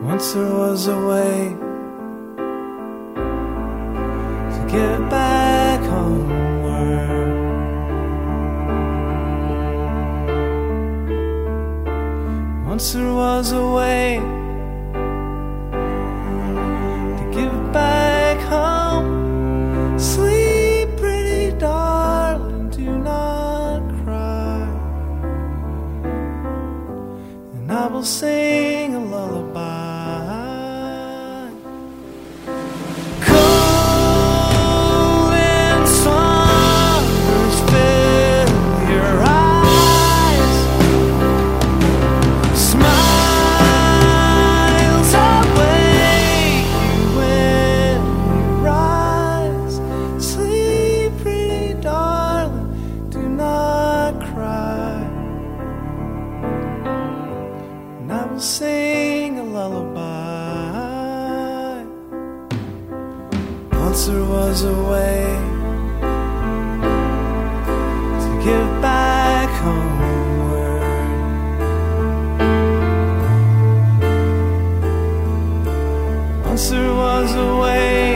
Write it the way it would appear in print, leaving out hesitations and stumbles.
Once there was a way to get back homeward. Once there was a way to give back home. Sleep, pretty darling, do not cry, and I will sing a lullaby. Sing a lullaby. Once there was a way to give back homeward. Once there was a way